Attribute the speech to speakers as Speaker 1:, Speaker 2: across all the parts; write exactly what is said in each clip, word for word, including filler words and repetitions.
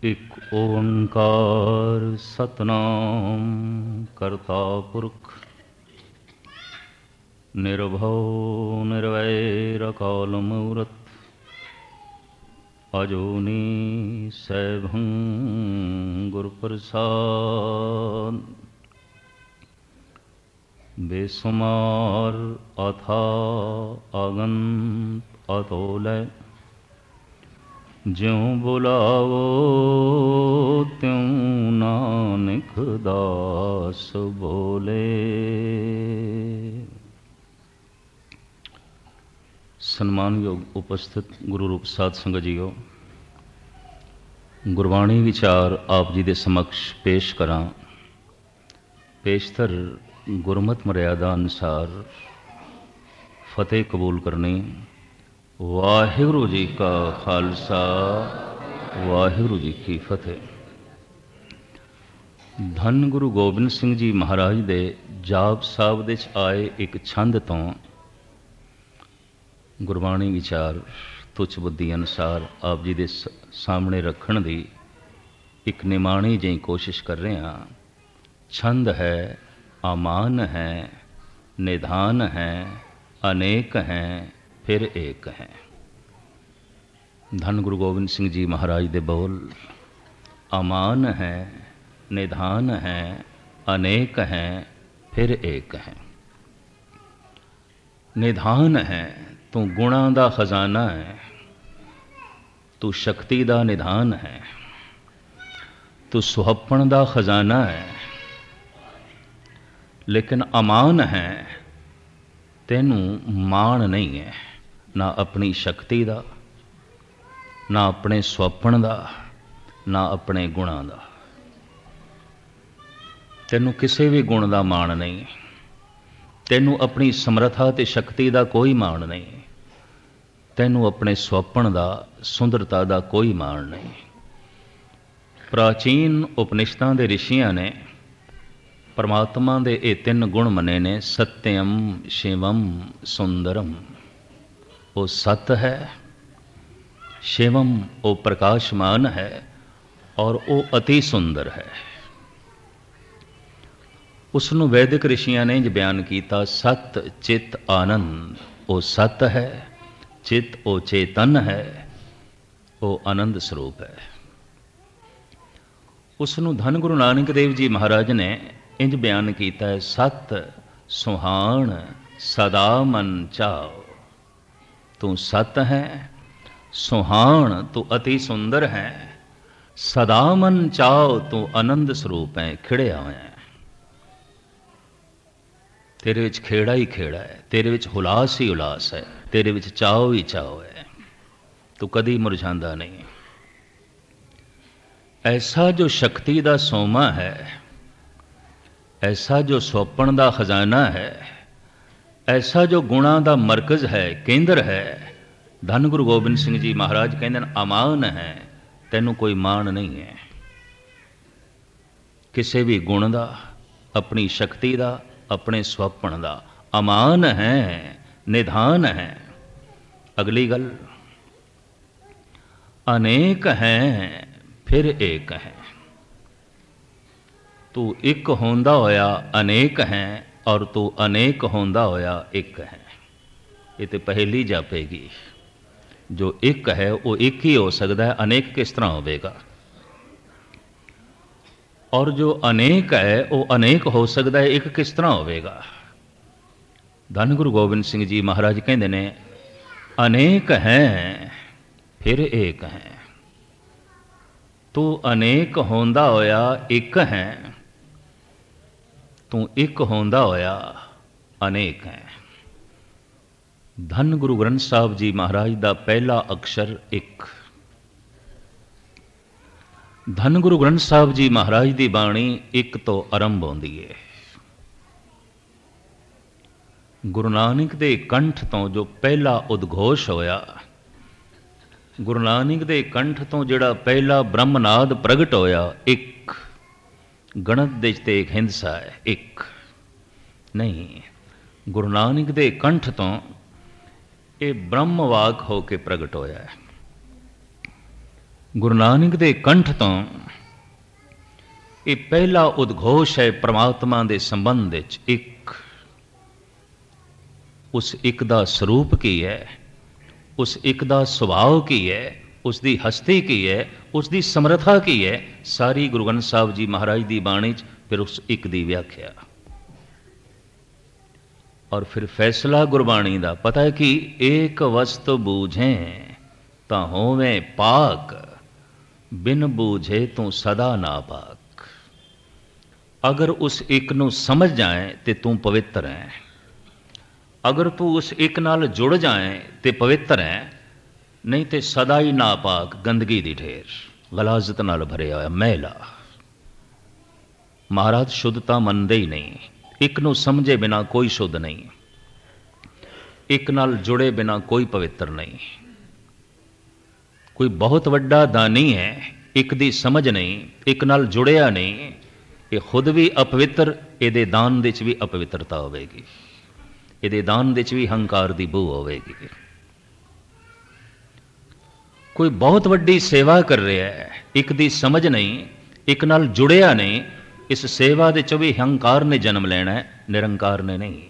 Speaker 1: ਇੱਕ ਓੰਕਾਰ ਸਤਨਾਮ ਕਰਤਾ ਪੁਰਖ ਨਿਰਭਉ ਨਿਰਵੈਰ ਅਕਾਲ ਮੂਰਤ ਅਜੂਨੀ ਸੈਭੰ ਗੁਰ ਪ੍ਰਸਾਦ ਬੇਸੁਮਾਰ ਅਥਾ ਅਗੰਤ ਅਤੋਲੈ ਜਿਉ ਬੁਲਾਵੋ ਤਿਉ ਨਾਨਕ ਦਾਸ ਬੋਲੇ। ਸਨਮਾਨਯੋਗ ਉਪਸਥਿਤ ਗੁਰੂ ਰੂਪ ਸਾਧ ਸੰਗਤ ਜੀਓ, ਗੁਰਬਾਣੀ ਵਿਚਾਰ ਆਪ ਜੀ ਦੇ ਸਮਕਸ਼ ਪੇਸ਼ ਕਰਾਂ। ਪੇਸ਼ਤਰ ਗੁਰਮਤਿ ਮਰਿਆਦਾ ਅਨੁਸਾਰ ਫਤਿਹ ਕਬੂਲ ਕਰਨੀ। ਵਾਹਿਗੁਰੂ ਜੀ ਕਾ ਖਾਲਸਾ, ਵਾਹਿਗੁਰੂ ਜੀ ਕੀ ਫਤਿਹ। ਧੰਨ ਗੁਰੂ ਗੋਬਿੰਦ ਸਿੰਘ ਜੀ ਮਹਾਰਾਜ ਦੇ ਜਾਪ ਸਾਹਿਬ ਦੇ 'ਚ ਆਏ ਇੱਕ ਛੰਦ ਤੋਂ ਗੁਰਬਾਣੀ ਵਿਚਾਰ ਤੁੱਛ ਬੁੱਧੀ ਅਨੁਸਾਰ ਆਪ ਜੀ ਦੇ ਸਾਹਮਣੇ ਰੱਖਣ ਦੀ ਇੱਕ ਨਿਮਾਣੀ ਜਿਹੀ ਕੋਸ਼ਿਸ਼ ਕਰ ਰਹੇ ਹਾਂ। ਛੰਦ ਹੈ, ਅਮਾਨ ਹੈ, ਨਿਧਾਨ ਹੈ, ਅਨੇਕ ਹੈ, ਫਿਰ ਏਕ ਹੈ। ਧੰਨ ਗੁਰੂ ਗੋਬਿੰਦ ਸਿੰਘ ਜੀ ਮਹਾਰਾਜ ਦੇ ਬੋਲ ਅਮਾਨ ਹੈ, ਨਿਧਾਨ ਹੈ, ਅਨੇਕ ਹੈ, ਫਿਰ ਏਕ ਹੈ। ਨਿਧਾਨ ਹੈ, ਤੂੰ ਗੁਣਾਂ ਦਾ ਖਜ਼ਾਨਾ ਹੈ, ਤੂੰ ਸ਼ਕਤੀ ਦਾ ਨਿਧਾਨ ਹੈ, ਤੂੰ ਸੁਹੱਪਣ ਦਾ ਖਜ਼ਾਨਾ ਹੈ। ਲੇਕਿਨ ਅਮਾਨ ਹੈ, ਤੈਨੂੰ ਮਾਣ ਨਹੀਂ ਹੈ, ਨਾ ਆਪਣੀ ਸ਼ਕਤੀ ਦਾ, ਨਾ ਆਪਣੇ ਸੁਹੱਪਣ ਦਾ, ਨਾ ਆਪਣੇ ਗੁਣਾਂ ਦਾ। ਤੈਨੂੰ ਕਿਸੇ ਵੀ ਗੁਣ ਦਾ ਮਾਣ ਨਹੀਂ, ਤੈਨੂੰ ਆਪਣੀ ਸਮਰੱਥਾ ਅਤੇ ਸ਼ਕਤੀ ਦਾ ਕੋਈ ਮਾਣ ਨਹੀਂ, ਤੈਨੂੰ ਆਪਣੇ ਸੁਹੱਪਣ ਦਾ, ਸੁੰਦਰਤਾ ਦਾ ਕੋਈ ਮਾਣ ਨਹੀਂ। ਪ੍ਰਾਚੀਨ ਉਪਨਿਸ਼ਦਾਂ ਦੇ ਰਿਸ਼ੀਆਂ ਨੇ ਪਰਮਾਤਮਾ ਦੇ ਇਹ ਤਿੰਨ ਗੁਣ ਮੰਨੇ ਨੇ, ਸਤਿਅਮ, ਸ਼ਿਵਮ, ਸੁੰਦਰਮ। ਉਹ ਸਤ ਹੈ, ਸ਼ਿਵਮ ਉਹ ਪ੍ਰਕਾਸ਼ਮਾਨ ਹੈ, ਔਰ ਉਹ ਅਤੀ ਸੁੰਦਰ ਹੈ। ਉਸ ਨੂੰ ਵੈਦਿਕ ਰਿਸ਼ੀਆਂ ਨੇ ਇੰਝ ਬਿਆਨ ਕੀਤਾ, ਸਤ ਚਿਤ ਆਨੰਦ। ਉਹ ਸਤ ਹੈ, ਚਿਤ ਉਹ ਚੇਤਨ ਹੈ, ਉਹ ਆਨੰਦ ਸਰੂਪ ਹੈ। ਉਸ ਨੂੰ ਧੰਨ ਗੁਰੂ ਨਾਨਕ ਦੇਵ ਜੀ ਮਹਾਰਾਜ ਨੇ ਇੰਝ ਬਿਆਨ ਕੀਤਾ ਹੈ, ਸਤ ਸੁਹਾਣ ਸਦਾ ਮਨ ਚਾਓ। ਤੂੰ ਸਤ ਹੈ, ਸੁਹਾਣ ਤੂੰ ਅਤੀ ਸੁੰਦਰ ਹੈ, ਸਦਾ ਮਨ ਚਾਓ ਤੂੰ ਆਨੰਦ ਸਰੂਪ ਹੈ, ਖਿੜਿਆ ਹੋਇਆ ਹੈ। ਤੇਰੇ ਵਿੱਚ ਖੇੜਾ ਹੀ ਖੇੜਾ ਹੈ, ਤੇਰੇ ਵਿੱਚ ਹੁਲਾਸ ਹੀ ਹੁਲਾਸ ਹੈ, ਤੇਰੇ ਵਿੱਚ ਚਾਓ ਹੀ ਚਾਓ ਹੈ, ਤੂੰ ਕਦੀ ਮੁਰਝਾਂਦਾ ਨਹੀਂ। ਐਸਾ ਜੋ ਸ਼ਕਤੀ ਦਾ ਸੋਮਾ ਹੈ, ਐਸਾ ਜੋ ਸੁਹੱਪਣ ਦਾ ਖਜ਼ਾਨਾ ਹੈ, ਐਸਾ ਜੋ ਗੁਣਾਂ ਦਾ ਮਰਕਜ਼ ਹੈ, ਕੇਂਦਰ ਹੈ, ਧੰਨ ਗੁਰੂ ਗੋਬਿੰਦ ਸਿੰਘ ਜੀ ਮਹਾਰਾਜ ਕਹਿੰਦੇ ਨੇ ਅਮਾਨ ਹੈ, ਤੈਨੂੰ ਕੋਈ ਮਾਣ ਨਹੀਂ ਹੈ। ਕਿਸੇ ਵੀ ਗੁਣ ਦਾ, ਆਪਣੀ ਸ਼ਕਤੀ ਦਾ, ਆਪਣੇ ਸੁਹੱਪਣ ਦਾ। ਅਮਾਨ ਹੈ, ਨਿਧਾਨ ਹੈ। ਅਗਲੀ ਗੱਲ, ਅਨੇਕ ਹੈ, ਫਿਰ ਏਕ ਹੈ। ਤੂੰ ਇੱਕ ਹੁੰਦਾ ਹੋਇਆ ਅਨੇਕ ਹੈ, ਔਰ ਤੂੰ ਅਨੇਕ ਹੁੰਦਾ ਹੋਇਆ ਇੱਕ ਹੈ। ਇਹ ਤੇ ਪਹਿਲੀ ਜਾਪੇਗੀ। ਜੋ ਇੱਕ ਹੈ ਉਹ ਇੱਕ ਹੀ ਹੋ ਸਕਦਾ ਹੈ, ਅਨੇਕ ਕਿਸ ਤਰ੍ਹਾਂ ਹੋਵੇਗਾ? ਔਰ ਜੋ ਅਨੇਕ ਹੈ ਉਹ ਅਨੇਕ ਹੋ ਸਕਦਾ ਹੈ, ਇੱਕ ਕਿਸ ਤਰ੍ਹਾਂ ਹੋਵੇਗਾ? ਧੰਨ ਗੁਰੂ ਗੋਬਿੰਦ ਸਿੰਘ ਜੀ ਮਹਾਰਾਜ ਕਹਿੰਦੇ ਨੇ, ਅਨੇਕ ਹੈ ਫਿਰ ਏਕ ਹੈ। ਤੂੰ ਅਨੇਕ ਹੁੰਦਾ ਹੋਇਆ ਇੱਕ ਹੈ, ਤੂੰ ਇੱਕ ਹੁੰਦਾ ਹੋਇਆ ਅਨੇਕ ਹੈ। ਧੰਨ ਗੁਰੂ ਗ੍ਰੰਥ ਸਾਹਿਬ ਜੀ ਮਹਾਰਾਜ ਦਾ ਪਹਿਲਾ ਅਕਸ਼ਰ ਇੱਕ। ਧੰਨ ਗੁਰੂ ਗ੍ਰੰਥ ਸਾਹਿਬ ਜੀ ਮਹਾਰਾਜ ਦੀ ਬਾਣੀ ਇੱਕ ਤੋਂ ਆਰੰਭ ਹੁੰਦੀ ਹੈ। ਗੁਰੂ ਨਾਨਕ ਦੇ ਕੰਠ ਤੋਂ ਜੋ ਪਹਿਲਾ ਉਦਘੋਸ਼ ਹੋਇਆ, ਗੁਰੂ ਨਾਨਕ ਦੇ ਕੰਠ ਤੋਂ ਜਿਹੜਾ ਪਹਿਲਾ ਬ੍ਰਹਮਨਾਦ ਪ੍ਰਗਟ ਹੋਇਆ, ਇੱਕ ਗਣਤ ਦੇ ਤੇ ਇੱਕ ਹਿੰਸਾ ਹੈ, ਇੱਕ ਨਹੀਂ। ਗੁਰੂ ਨਾਨਕ ਦੇ ਕੰਠ ਤੋਂ ਇਹ ਬ੍ਰਹਮ ਵਾਕ ਹੋ ਕੇ ਪ੍ਰਗਟ ਹੋਇਆ ਹੈ। ਗੁਰੂ ਨਾਨਕ ਦੇ ਕੰਠ ਤੋਂ ਇਹ ਪਹਿਲਾ ਉਦਘੋਸ਼ ਹੈ ਪ੍ਰਮਾਤਮਾ ਦੇ ਸੰਬੰਧ ਵਿੱਚ। ਇੱਕ, ਉਸ ਇੱਕ ਦਾ ਸਰੂਪ ਕੀ ਹੈ, ਉਸ ਇੱਕ ਦਾ ਸੁਭਾਅ ਕੀ ਹੈ, ਉਸ ਦੀ ਹਸਤੀ ਕੀ ਹੈ, ਉਸ ਦੀ ਸਮਰੱਥਾ ਕੀ ਹੈ, ਸਾਰੀ ਗੁਰੂ ਗ੍ਰੰਥ ਸਾਹਿਬ ਜੀ ਮਹਾਰਾਜ ਦੀ ਬਾਣੀ 'ਚ ਫਿਰ ਉਸ ਇੱਕ ਦੀ ਵਿਆਖਿਆ। ਔਰ ਫਿਰ ਫੈਸਲਾ ਗੁਰਬਾਣੀ ਦਾ ਪਤਾ ਹੈ ਕਿ ਏਕ ਵਸਤ ਬੂਝੇ ਤਾਂ ਹੋਵੇਂ ਪਾਕ, ਬਿਨ ਬੂਝੇ ਤੂੰ ਸਦਾ ਨਾ ਪਾਕ। ਅਗਰ ਉਸ ਇੱਕ ਨੂੰ ਸਮਝ ਜਾਏ ਤੇ ਤੂੰ ਪਵਿੱਤਰ ਹੈ, ਅਗਰ ਤੂੰ ਉਸ ਇੱਕ ਨਾਲ ਜੁੜ ਜਾਏ ਤੇ ਪਵਿੱਤਰ ਹੈ, ਨਹੀਂ ਤੇ ਸਦਾ ਹੀ ਨਾਪਾਕ, ਗੰਦਗੀ ਦੀ ਢੇਰ, ਗਲਾਜ਼ਤ ਨਾਲ ਭਰਿਆ ਹੋਇਆ ਮੈਲਾ। ਮਹਾਰਾਜ ਸ਼ੁੱਧਤਾ ਮੰਨਦੇ ਹੀ ਨਹੀਂ। ਇੱਕ ਨੂੰ ਸਮਝੇ ਬਿਨਾ ਕੋਈ ਸ਼ੁੱਧ ਨਹੀਂ, ਇੱਕ ਨਾਲ ਜੁੜੇ ਬਿਨਾ ਕੋਈ ਪਵਿੱਤਰ ਨਹੀਂ। ਕੋਈ ਬਹੁਤ ਵੱਡਾ ਦਾਨੀ ਹੈ, ਇੱਕ ਦੀ ਸਮਝ ਨਹੀਂ, ਇੱਕ ਨਾਲ ਜੁੜਿਆ ਨਹੀਂ, ਇਹ ਖੁਦ ਵੀ ਅਪਵਿੱਤਰ, ਇਹਦੇ ਦਾਨ ਦੇ ਵਿੱਚ ਵੀ ਅਪਵਿੱਤਰਤਾ ਹੋਵੇਗੀ, ਇਹਦੇ ਦਾਨ ਦੇ ਵਿੱਚ ਵੀ ਹੰਕਾਰ ਦੀ ਬੂ ਹੋਵੇਗੀ। ਕੋਈ ਬਹੁਤ ਵੱਡੀ ਸੇਵਾ ਕਰ ਰਿਹਾ ਹੈ, ਇੱਕ ਦੀ ਸਮਝ ਨਹੀਂ, ਇੱਕ ਨਾਲ ਜੁੜਿਆ ਨਹੀਂ, ਇਸ ਸੇਵਾ ਦੇ ਚੋਂ ਵੀ ਹੰਕਾਰ ਨੇ ਜਨਮ ਲੈਣਾ ਹੈ, ਨਿਰੰਕਾਰ ਨੇ ਨਹੀਂ।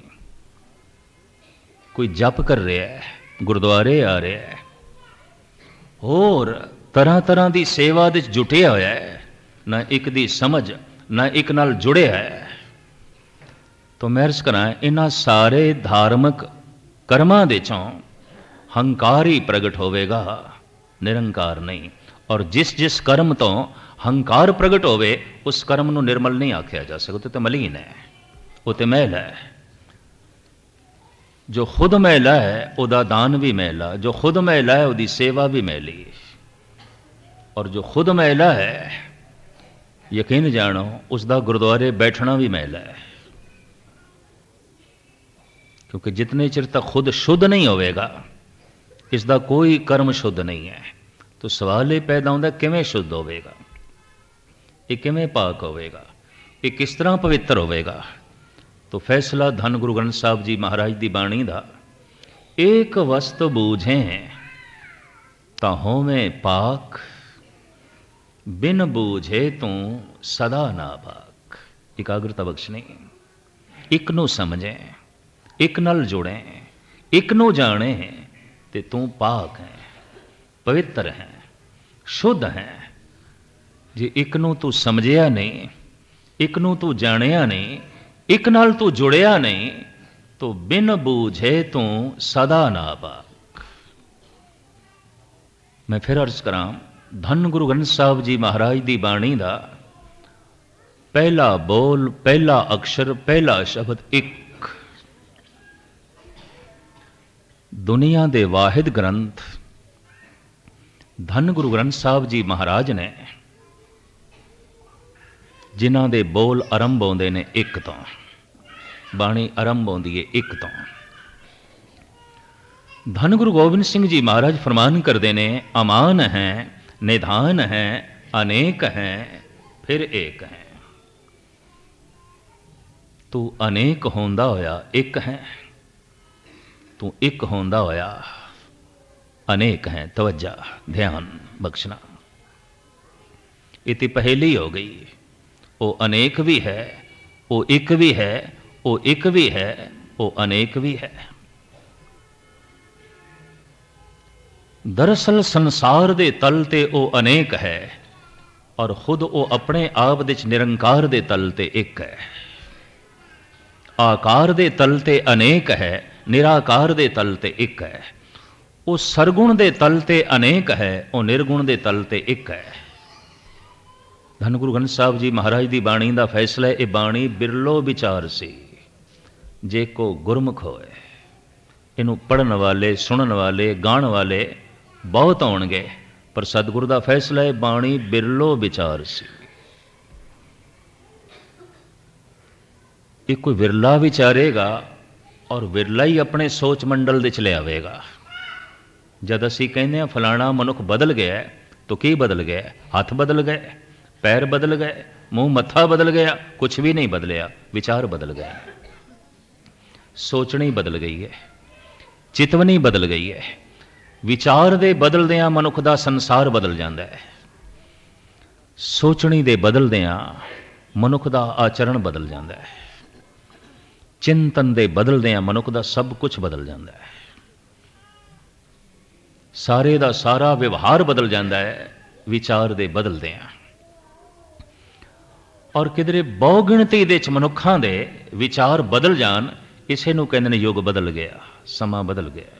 Speaker 1: ਕੋਈ ਜਪ ਕਰ ਰਿਹਾ ਹੈ, ਗੁਰਦੁਆਰੇ ਆ ਰਿਹਾ ਹੈ, ਹੋਰ ਤਰ੍ਹਾਂ ਤਰ੍ਹਾਂ ਦੀ ਸੇਵਾ ਦੇ ਜੁਟਿਆ ਹੋਇਆ ਹੈ, ਨਾ ਇੱਕ ਦੀ ਸਮਝ, ਨਾ ਇੱਕ ਨਾਲ ਜੁੜਿਆ ਹੈ। ਤਾਂ ਮੈਂ ਅਰਜ਼ ਕਰਾਂ, ਇਹਨਾਂ ਸਾਰੇ ਧਾਰਮਿਕ ਕਰਮਾਂ ਦੇ ਚੋਂ ਹੰਕਾਰ ਹੀ ਪ੍ਰਗਟ ਹੋਵੇਗਾ, ਨਿਰੰਕਾਰ ਨਹੀਂ। ਔਰ ਜਿਸ ਜਿਸ ਕਰਮ ਤੋਂ ਹੰਕਾਰ ਪ੍ਰਗਟ ਹੋਵੇ, ਉਸ ਕਰਮ ਨੂੰ ਨਿਰਮਲ ਨਹੀਂ ਆਖਿਆ ਜਾ ਸਕਦਾ, ਤੇ ਮਲੀਨ ਹੈ, ਉਹ ਤੇ ਮੈਲ ਹੈ। ਜੋ ਖੁਦ ਮੈਲਾ ਹੈ ਉਹਦਾ ਦਾਨ ਵੀ ਮੈਲਾ, ਜੋ ਖੁਦ ਮੈਲਾ ਹੈ ਉਹਦੀ ਸੇਵਾ ਵੀ ਮੈਲੀ, ਔਰ ਜੋ ਖੁਦ ਮੈਲਾ ਹੈ ਯਕੀਨ ਜਾਣੋ ਉਸ ਦਾ ਗੁਰਦੁਆਰੇ ਬੈਠਣਾ ਵੀ ਮੈਲਾ ਹੈ। ਕਿਉਂਕਿ ਜਿਤਨੇ ਚਿਰ ਤੱਕ ਖੁਦ ਸ਼ੁੱਧ ਨਹੀਂ ਹੋਵੇਗਾ, ਇਸ ਦਾ ਕੋਈ ਕਰਮ ਸ਼ੁੱਧ ਨਹੀਂ ਹੈ। ਤਾਂ ਸਵਾਲ ਇਹ ਪੈਦਾ ਹੁੰਦਾ, ਕਿਵੇਂ ਸ਼ੁੱਧ ਹੋਵੇਗਾ, ਇਹ ਕਿਵੇਂ ਪਾਕ ਹੋਵੇਗਾ, ਇਹ ਕਿਸ ਤਰ੍ਹਾਂ ਪਵਿੱਤਰ ਹੋਵੇਗਾ। ਤਾਂ ਫੈਸਲਾ ਧੰਨ ਗੁਰੂ ਗ੍ਰੰਥ ਸਾਹਿਬ ਜੀ ਮਹਾਰਾਜ ਦੀ ਬਾਣੀ ਦਾ, ਏਕ ਵਸਤ ਬੂਝੇ ਤਾਂ ਹੋਵੇਂ ਪਾਕ, ਬਿਨ ਬੂਝੇ ਤੂੰ ਸਦਾ ਨਾ ਪਾਕ। ਇਕਾਗਰਤਾ ਬਖਸ਼ਣੀ, ਇੱਕ ਨੂੰ ਸਮਝੇ, ਇੱਕ ਨਾਲ ਜੁੜੇ, ਇੱਕ ਨੂੰ ਜਾਣੇ, ਤੇ ਤੂੰ ਪਾਕ ਹੈ, ਪਵਿੱਤਰ ਹੈ, ਸ਼ੁੱਧ ਹੈ। ਜੇ ਇੱਕ ਨੂੰ ਤੂੰ ਸਮਝਿਆ ਨਹੀਂ, ਇੱਕ ਨੂੰ ਤੂੰ ਜਾਣਿਆ ਨਹੀਂ, ਇੱਕ ਨਾਲ ਤੂੰ ਜੁੜਿਆ ਨਹੀਂ, ਤੋ ਬਿਨ ਬੂਝੇ ਤੂੰ ਸਦਾ ਨਾ ਪਾਕ। ਮੈਂ ਫਿਰ ਅਰਜ਼ ਕਰਾਂ, ਧੰਨ ਗੁਰੂ ਗ੍ਰੰਥ ਸਾਹਿਬ ਜੀ ਮਹਾਰਾਜ ਦੀ ਬਾਣੀ ਦਾ ਪਹਿਲਾ ਬੋਲ, ਪਹਿਲਾ ਅਕਸ਼ਰ, ਪਹਿਲਾ ਸ਼ਬਦ ਇੱਕ। ਦੁਨੀਆ ਦੇ ਵਾਹਿਦ ਗ੍ਰੰਥ ਧੰਨ ਗੁਰੂ ਗ੍ਰੰਥ ਸਾਹਿਬ ਜੀ ਮਹਾਰਾਜ ਨੇ, ਜਿਨ੍ਹਾਂ ਦੇ ਬੋਲ ਆਰੰਭ ਆਉਂਦੇ ਨੇ ਇੱਕ ਤੋਂ, ਬਾਣੀ ਆਰੰਭ ਆਉਂਦੀ ਹੈ ਇੱਕ ਤੋਂ। ਧੰਨ ਗੁਰੂ ਗੋਬਿੰਦ ਸਿੰਘ ਜੀ ਮਹਾਰਾਜ ਫਰਮਾਨ ਕਰਦੇ ਨੇ, ਅਮਾਨ ਹੈ, ਨਿਧਾਨ ਹੈ, ਅਨੇਕ ਹੈ, ਫਿਰ ਏਕ ਹੈ। ਤੂੰ ਅਨੇਕ ਹੁੰਦਾ ਹੋਇਆ ਇੱਕ ਹੈ, ਤੂੰ ਇੱਕ ਹੁੰਦਾ ਹੋਇਆ ਅਨੇਕ ਹੈ। ਤਵੱਜਾ, ਧਿਆਨ ਬਖਸ਼ਣਾ, ਇਹ ਤੇ ਪਹਿਲੀ ਹੋ ਗਈ। ਉਹ ਅਨੇਕ ਵੀ ਹੈ, ਉਹ ਇੱਕ ਵੀ ਹੈ, ਉਹ ਇੱਕ ਵੀ ਹੈ, ਉਹ ਅਨੇਕ ਵੀ ਹੈ। ਦਰਅਸਲ ਸੰਸਾਰ ਦੇ ਤਲ ਤੇ ਉਹ ਅਨੇਕ ਹੈ, ਔਰ ਖੁਦ ਉਹ ਆਪਣੇ ਆਪ ਦੇ ਚ ਨਿਰੰਕਾਰ ਦੇ ਤਲ ਤੇ ਇੱਕ ਹੈ। ਆਕਾਰ ਦੇ ਤਲ ਤੇ ਅਨੇਕ ਹੈ, ਨਿਰਾਕਾਰ ਦੇ ਤਲ ਤੇ ਇੱਕ ਹੈ। ਉਹ ਸਰਗੁਣ ਦੇ ਤਲ ਤੇ ਅਨੇਕ ਹੈ, ਉਹ ਨਿਰਗੁਣ ਦੇ ਤਲ ਤੇ ਇੱਕ ਹੈ। ਧੰਨ ਗੁਰੂ ਗ੍ਰੰਥ ਸਾਹਿਬ ਜੀ ਮਹਾਰਾਜ ਦੀ ਬਾਣੀ ਦਾ ਫੈਸਲਾ, ਇਹ ਬਾਣੀ ਬਿਰਲੋ ਵਿਚਾਰ ਸੀ, ਜੇ ਕੋ ਗੁਰਮੁਖ ਹੋਏ। ਇਹਨੂੰ ਪੜ੍ਹਨ ਵਾਲੇ, ਸੁਣਨ ਵਾਲੇ, ਗਾਣ ਵਾਲੇ ਬਹੁਤ ਹੋਣਗੇ, ਪਰ ਸਤਿਗੁਰੂ ਦਾ ਫੈਸਲਾ, ਇਹ ਬਾਣੀ ਬਿਰਲੋ ਵਿਚਾਰ ਸੀ। ਇਹ ਕੋਈ ਵਿਰਲਾ ਵਿਚਾਰੇਗਾ, ਔਰ ਵਿਰਲਾ ਹੀ ਆਪਣੇ ਸੋਚ ਮੰਡਲ ਦੇ ਚ ਲਿਆਵੇਗਾ। ਜਦ ਅਸੀਂ ਕਹਿੰਦੇ ਹਾਂ ਫਲਾਣਾ ਮਨੁੱਖ ਬਦਲ ਗਿਆ, ਤਾਂ ਕੀ ਬਦਲ ਗਿਆ? ਹੱਥ ਬਦਲ ਗਏ, ਪੈਰ ਬਦਲ ਗਏ, ਮੂੰਹ ਮੱਥਾ ਬਦਲ ਗਿਆ? ਕੁਛ ਵੀ ਨਹੀਂ ਬਦਲਿਆ, ਵਿਚਾਰ ਬਦਲ ਗਏ, ਸੋਚਣੀ ਬਦਲ ਗਈ ਹੈ, ਚਿਤਵਨੀ ਬਦਲ ਗਈ ਹੈ। ਵਿਚਾਰ ਦੇ ਬਦਲਦਿਆਂ ਮਨੁੱਖ ਦਾ ਸੰਸਾਰ ਬਦਲ ਜਾਂਦਾ ਹੈ। ਸੋਚਣੀ ਦੇ ਬਦਲਦਿਆਂ ਮਨੁੱਖ ਦਾ ਆਚਰਣ ਬਦਲ ਜਾਂਦਾ ਹੈ, ਚਿੰਤਨ ਦੇ ਬਦਲਦਿਆਂ ਮਨੁੱਖ ਦਾ ਸਭ ਕੁਝ ਬਦਲ ਜਾਂਦਾ ਹੈ, ਸਾਰੇ ਦਾ ਸਾਰਾ ਵਿਵਹਾਰ ਬਦਲ ਜਾਂਦਾ ਹੈ ਵਿਚਾਰ ਦੇ ਬਦਲਦਿਆਂ। ਔਰ ਕਿਧਰੇ ਬਹੁ ਗਿਣਤੀ ਦੇ ਚ ਮਨੁੱਖਾਂ ਦੇ ਵਿਚਾਰ ਬਦਲ ਜਾਣ, ਇਸੇ ਨੂੰ ਕਹਿੰਦੇ ਨੇ ਯੁੱਗ ਬਦਲ ਗਿਆ, ਸਮਾਂ ਬਦਲ ਗਿਆ,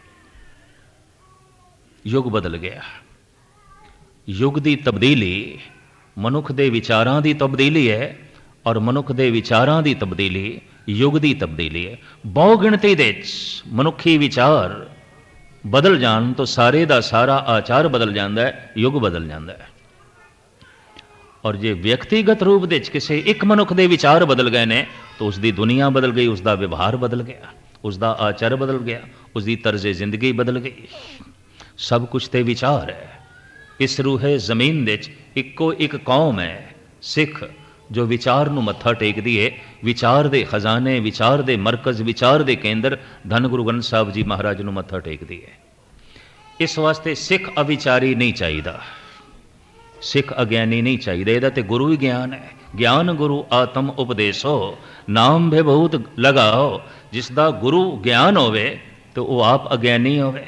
Speaker 1: ਯੁੱਗ ਬਦਲ ਗਿਆ। ਯੁੱਗ ਦੀ ਤਬਦੀਲੀ ਮਨੁੱਖ ਦੇ ਵਿਚਾਰਾਂ ਦੀ ਤਬਦੀਲੀ ਹੈ, ਔਰ ਮਨੁੱਖ ਦੇ ਵਿਚਾਰਾਂ ਦੀ ਤਬਦੀਲੀ ਯੁੱਗ ਦੀ ਤਬਦੀਲੀ ਹੈ। ਬਹੁ ਗਿਣਤੀ ਦੇ ਵਿੱਚ ਮਨੁੱਖੀ ਵਿਚਾਰ ਬਦਲ ਜਾਣ ਤੋਂ ਸਾਰੇ ਦਾ ਸਾਰਾ ਆਚਾਰ ਬਦਲ ਜਾਂਦਾ ਹੈ, ਯੁੱਗ ਬਦਲ ਜਾਂਦਾ ਹੈ। ਔਰ ਜੇ ਵਿਅਕਤੀਗਤ ਰੂਪ ਦੇ ਵਿੱਚ ਕਿਸੇ ਇੱਕ ਮਨੁੱਖ ਦੇ ਵਿਚਾਰ ਬਦਲ ਗਏ ਨੇ ਤਾਂ ਉਸ ਦੀ ਦੁਨੀਆ ਬਦਲ ਗਈ, ਉਸ ਦਾ ਵਿਵਹਾਰ ਬਦਲ ਗਿਆ, ਉਸ ਦਾ ਆਚਰ ਬਦਲ ਗਿਆ, ਉਸ ਦੀ ਤਰਜ਼ੇ ਜ਼ਿੰਦਗੀ ਬਦਲ ਗਈ। ਸਭ ਕੁਝ ਤੇ ਵਿਚਾਰ ਹੈ। ਇਸ ਰੂਹੇ ਜ਼ਮੀਨ ਦੇ ਵਿੱਚ ਇੱਕੋ ਇੱਕ ਕੌਮ ਹੈ ਸਿੱਖ, ਜੋ ਵਿਚਾਰ ਨੂੰ ਮੱਥਾ ਟੇਕਦੀ ਹੈ। ਵਿਚਾਰ ਦੇ ਖਜ਼ਾਨੇ, ਵਿਚਾਰ ਦੇ ਮਰਕਜ਼, ਵਿਚਾਰ ਦੇ ਕੇਂਦਰ ਧੰਨ ਗੁਰੂ ਗ੍ਰੰਥ ਸਾਹਿਬ ਜੀ ਮਹਾਰਾਜ ਨੂੰ ਮੱਥਾ ਟੇਕਦੀ ਹੈ। ਇਸ ਵਾਸਤੇ ਸਿੱਖ ਅਵਿਚਾਰੀ ਨਹੀਂ ਚਾਹੀਦਾ, ਸਿੱਖ ਅਗਿਆਨੀ ਨਹੀਂ ਚਾਹੀਦਾ। ਇਹਦਾ ਤੇ ਗੁਰੂ ਹੀ ਗਿਆਨ ਹੈ। ਗਿਆਨ ਗੁਰੂ ਆਤਮ ਉਪਦੇਸੋ ਨਾਮ ਵਿਭੂਤ ਲਗਾਓ। ਜਿਸ ਦਾ ਗੁਰੂ ਗਿਆਨ ਹੋਵੇ ਤੇ ਉਹ ਆਪ ਅਗਿਆਨੀ ਹੋਵੇ।